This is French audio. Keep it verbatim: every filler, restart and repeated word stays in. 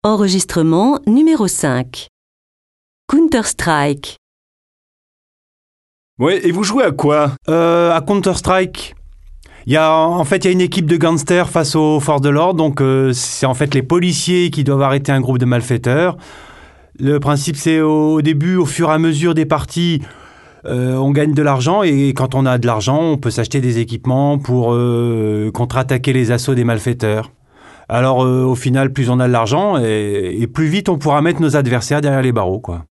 Enregistrement numéro cinq. Counter-Strike. Ouais, et vous jouez à quoi ? Euh, à Counter-Strike. Il y a, en fait, il y a une équipe de gangsters face aux forces de l'ordre, donc euh, c'est en fait les policiers qui doivent arrêter un groupe de malfaiteurs. Le principe, c'est au début, au fur et à mesure des parties, euh, on gagne de l'argent, et quand on a de l'argent, on peut s'acheter des équipements pour euh, contre-attaquer les assauts des malfaiteurs. Alors, euh, au final, plus on a de l'argent, et, et plus vite on pourra mettre nos adversaires derrière les barreaux, quoi.